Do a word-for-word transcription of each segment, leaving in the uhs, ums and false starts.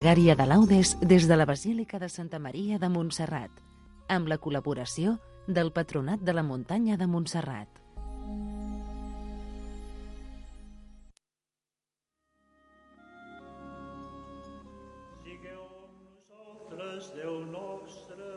Pregària de laudes des de la Basílica de Santa Maria de Montserrat, amb la col·laboració del Patronat de la Muntanya de Montserrat. Sigueu amb nosaltres, Déu nostre.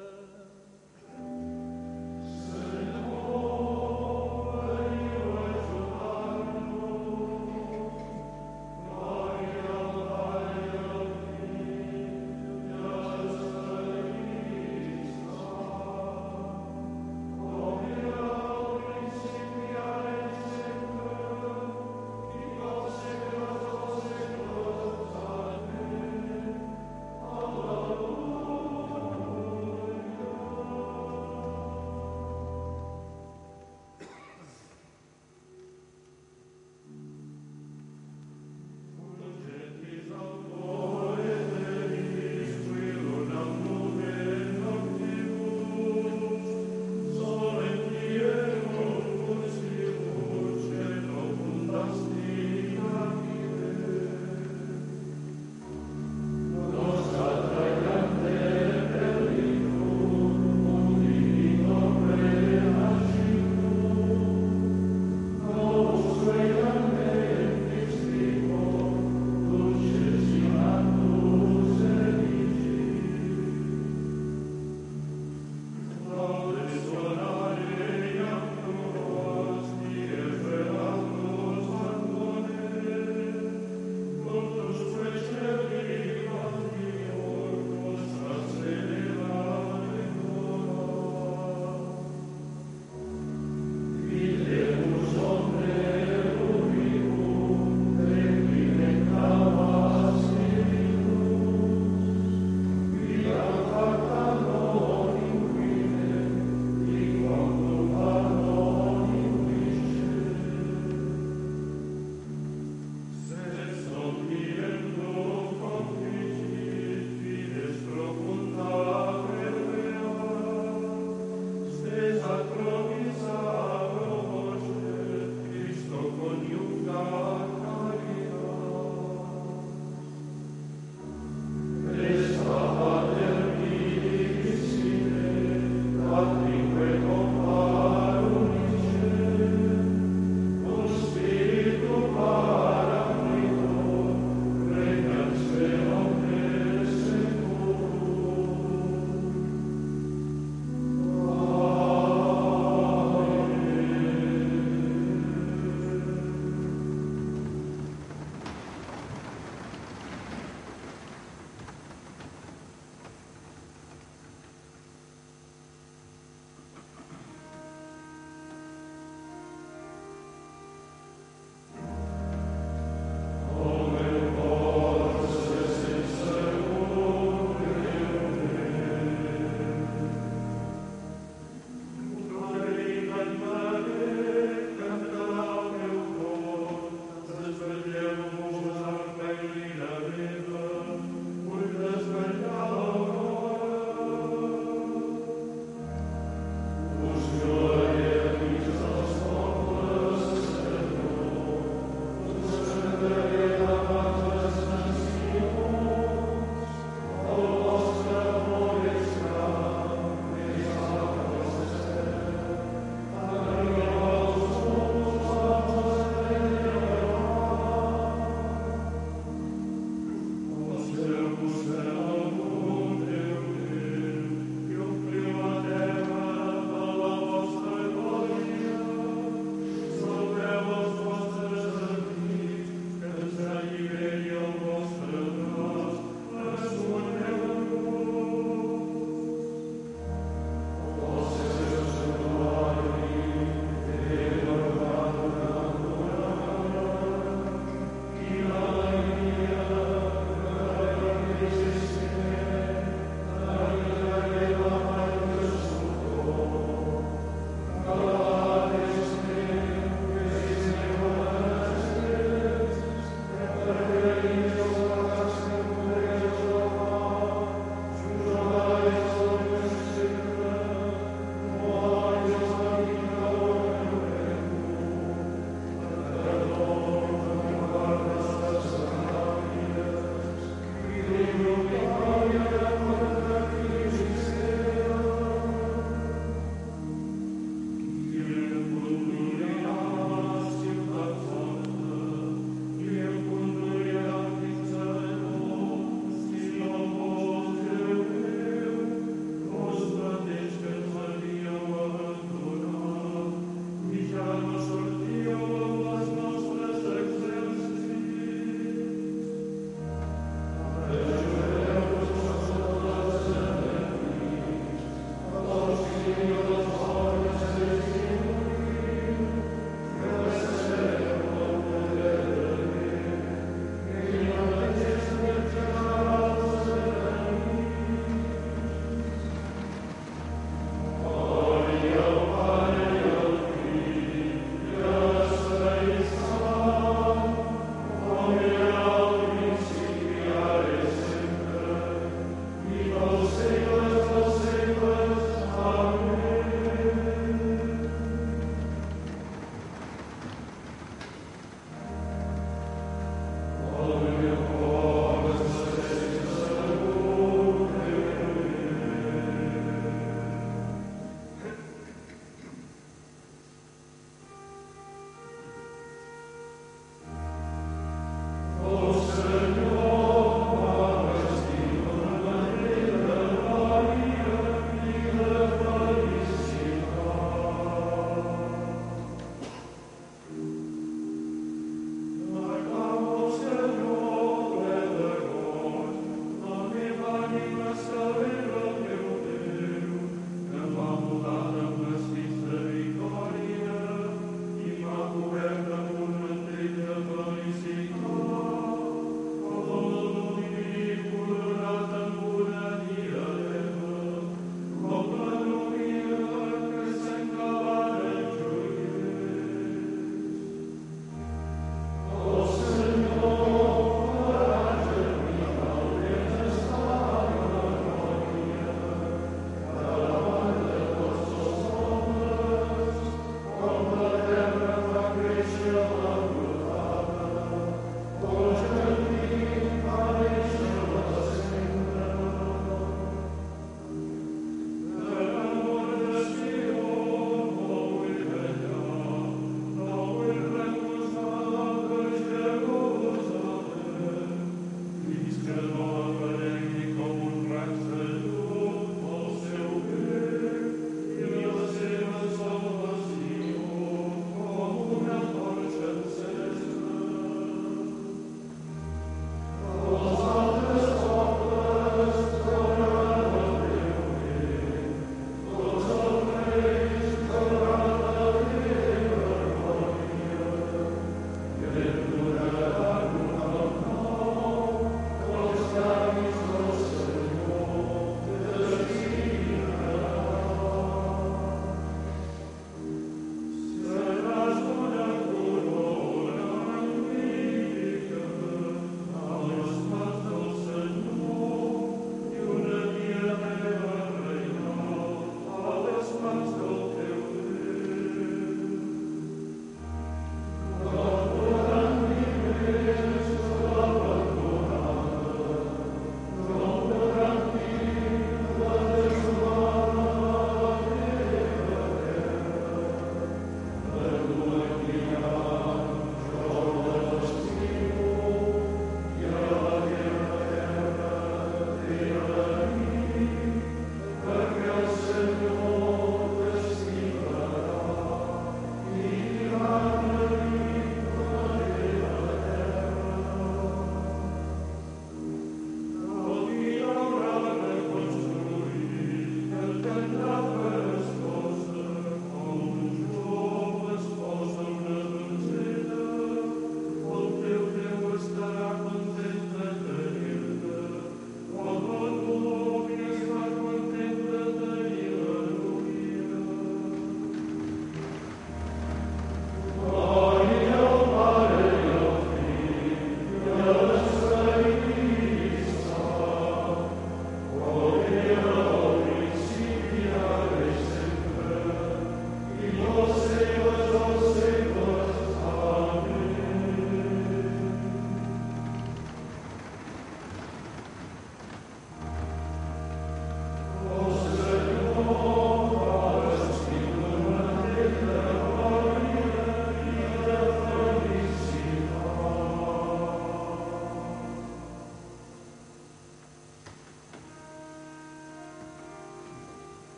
Con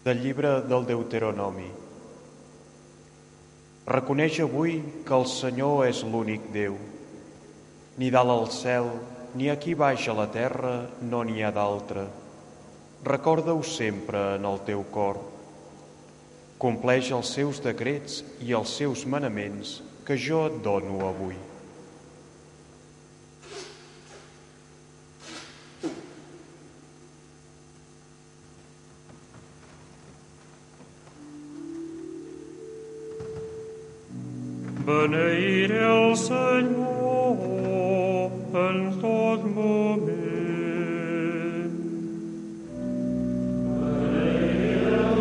Del llibre del Deuteronomi. Reconeix avui que el Senyor és l'únic Déu. Ni dalt al cel, ni aquí baix a la terra no n'hi ha d'altre. Recorda-ho sempre en el teu cor. Compleix els seus decrets i els seus manaments que jo et dono avui. Beneiré el Senyor en tot moment. Beneiré el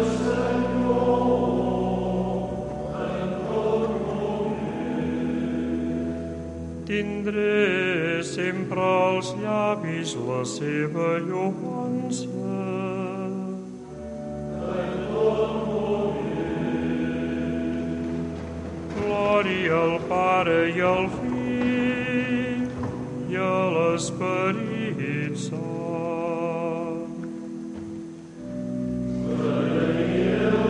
Senyor en tot moment. Tindré sempre als llavis la seva lloança. En tot moment. Glòria al Pare i al Fill i a l'Esperit Sant. Beneiré el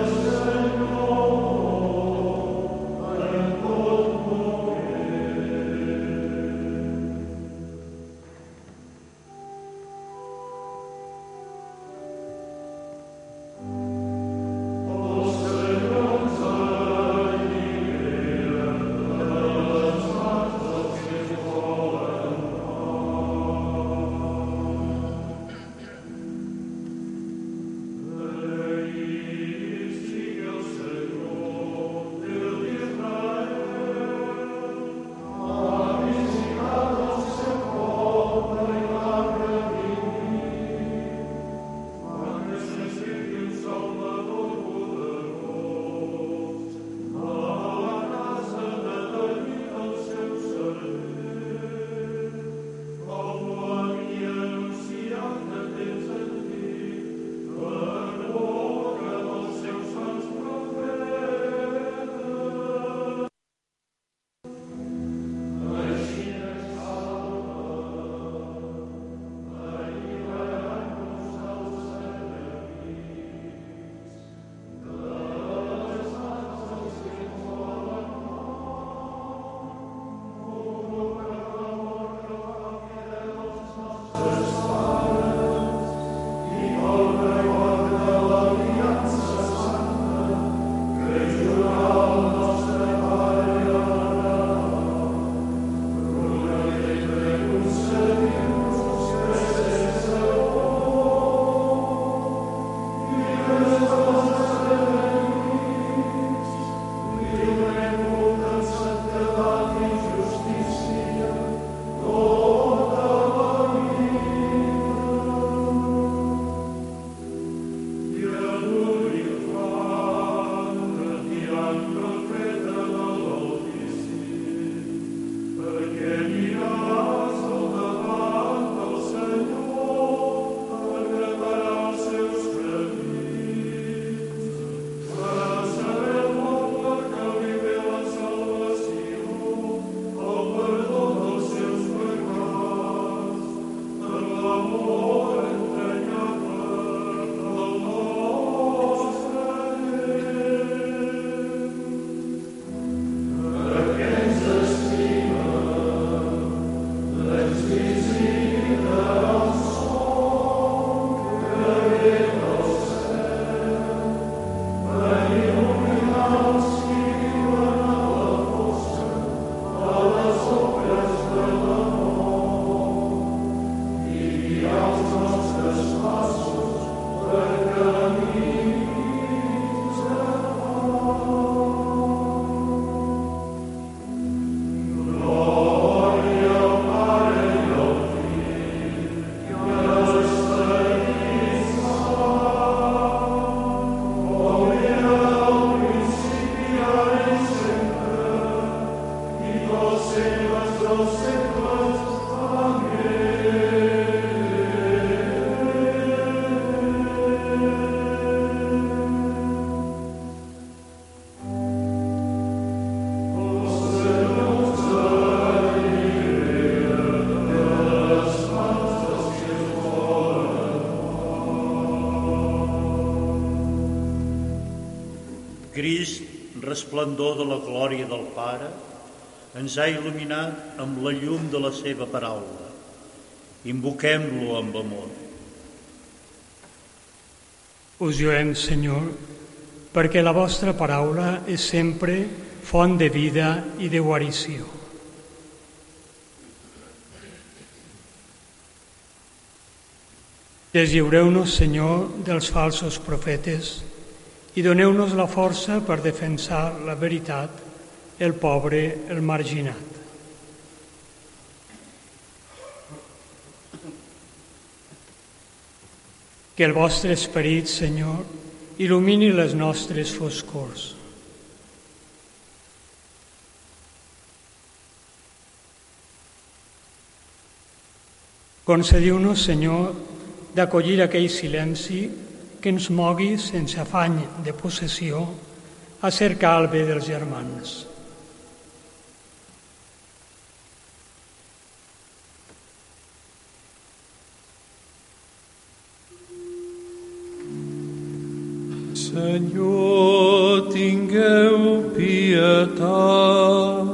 Senyor en tot Crist, resplendor de la glòria del Pare, ens ha il·luminat amb la llum de la seva paraula. Invoquem-lo amb amor. Us lluem, Senyor, perquè la vostra paraula és sempre font de vida i de guarició. Deslliureu-nos, Senyor, dels falsos profetes i doneu-nos la força per defensar la veritat, el pobre, el marginat. Que el vostre esperit, Senyor, il·lumini les nostres foscors. Concediu-nos, Senyor, d'acollir aquell silenci que ens mogui sense afany de possessió a cercar el bé dels germans. Senyor, tingueu pietat.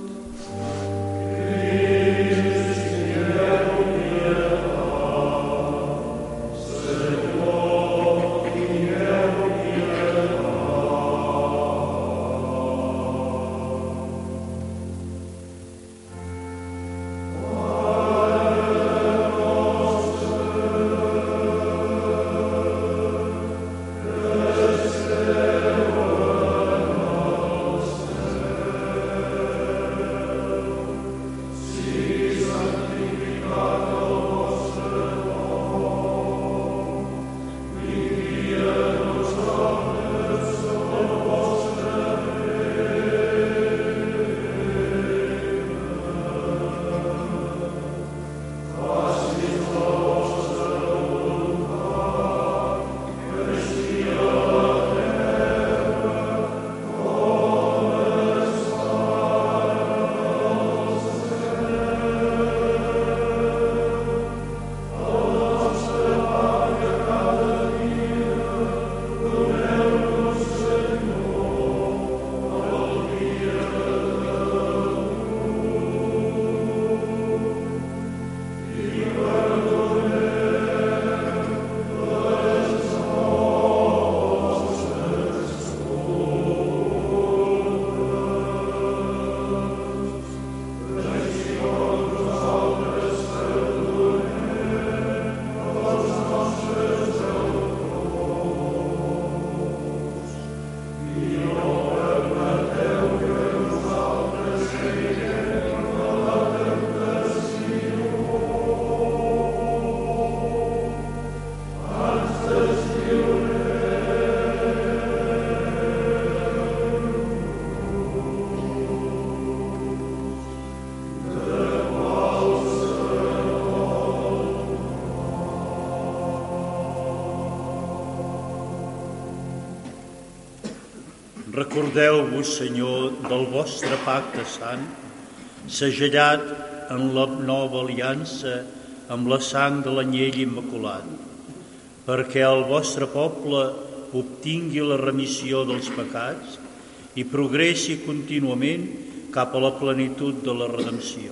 Recordeu-vos, Senyor, del vostre pacte sant, segellat en la nova aliança amb la sang de l'anyell immaculat, perquè el vostre poble obtingui la remissió dels pecats i progressi contínuament cap a la plenitud de la redempció.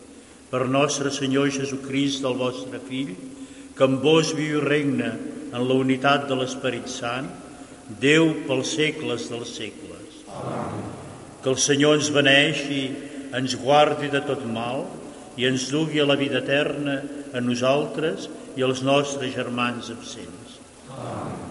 Per nostre Senyor Jesucrist, el vostre Fill, que amb vos viu i regna en la unitat de l'Esperit Sant, Déu pels segles dels segles. Amen. Que el Senyor ens beneixi, ens guardi de tot mal i ens dugui a la vida eterna a nosaltres i als nostres germans absents. Amen.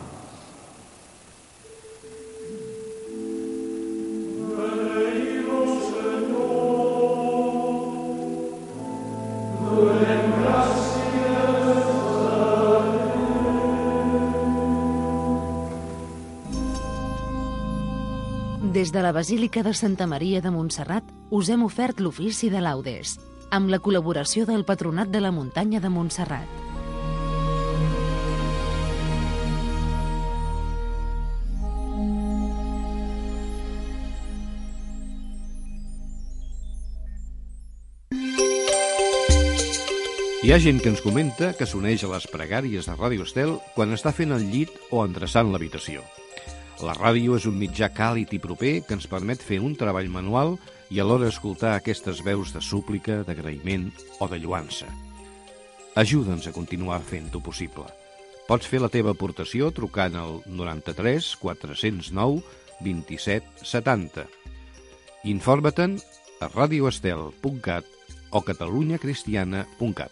Des de la Basílica de Santa Maria de Montserrat us hem ofert l'ofici de laudes, amb la col·laboració del Patronat de la Muntanya de Montserrat. Hi ha gent que ens comenta que s'uneix a les pregàries de Ràdio Estel quan està fent el llit o endreçant l'habitació. La ràdio és un mitjà càlid i proper que ens permet fer un treball manual i alhora escoltar aquestes veus de súplica, d'agraïment o de lloança. Ajuda'ns a continuar fent-ho possible. Pots fer la teva aportació trucant al noranta-tres quatre cents nou vint-i-set setanta. Informa-te'n a radioestel punt cat o catalunyacristiana punt cat.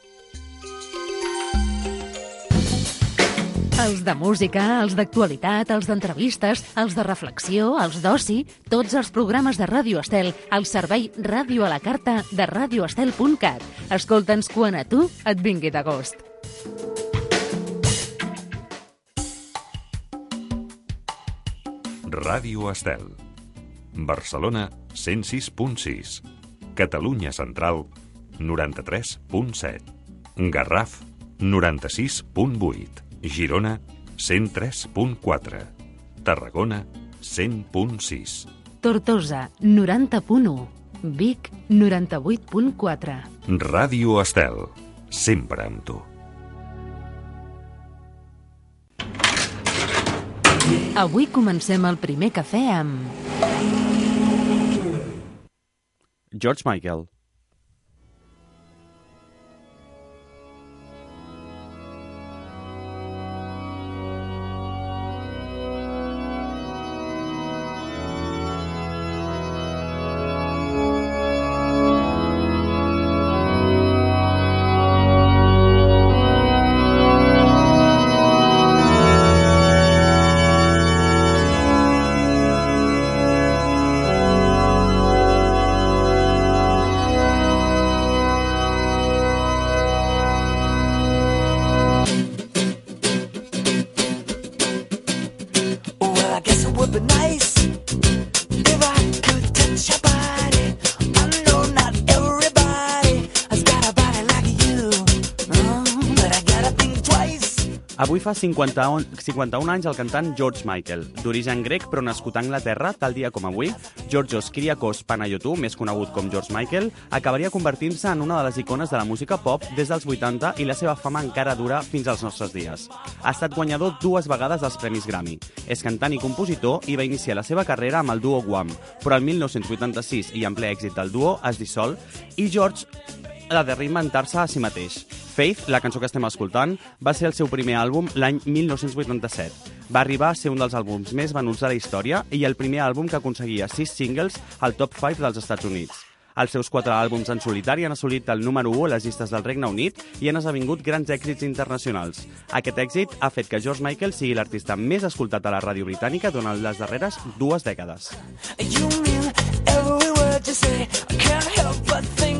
Els de música, els d'actualitat, els d'entrevistes, els de reflexió, els d'oci, tots els programes de Ràdio Estel al servei Ràdio a la Carta de radioestel punt cat. Escolta'ns quan a tu et vingui de gust. Ràdio Estel. Barcelona, cent sis punt sis. Catalunya Central, noranta-tres punt set. Garraf, noranta-sis punt vuit. Girona, cent tres punt quatre. Tarragona, cent punt sis. Tortosa, noranta punt u. Vic, noranta-vuit punt quatre. Ràdio Estel, sempre amb tu. Avui comencem el primer cafè amb... George Michael. Avui fa cinquanta-un anys el cantant George Michael, d'origen grec però nascut a Anglaterra, tal dia com avui. Georgios Kyriakos Panayiotou, més conegut com George Michael, acabaria convertint-se en una de les icones de la música pop des dels vuitanta i la seva fama encara dura fins als nostres dies. Ha estat guanyador dues vegades dels Premis Grammy. És cantant i compositor i va iniciar la seva carrera amb el duo Wham, però el mil nou-cents vuitanta-sis i en ple èxit del duo es dissol i George ha de reinventar-se a si mateix. Faith, la cançó que estem escoltant, va ser el seu primer àlbum l'any mil nou-cents vuitanta-set. Va arribar a ser un dels àlbums més venuts de la història i el primer àlbum que aconseguia sis singles al top cinc dels Estats Units. Els seus quatre àlbums en solitari han assolit el número u a les llistes del Regne Unit i han esdevingut grans èxits internacionals. Aquest èxit ha fet que George Michael sigui l'artista més escoltat a la ràdio britànica durant les darreres dues dècades. You mean every word you say, I can't help but think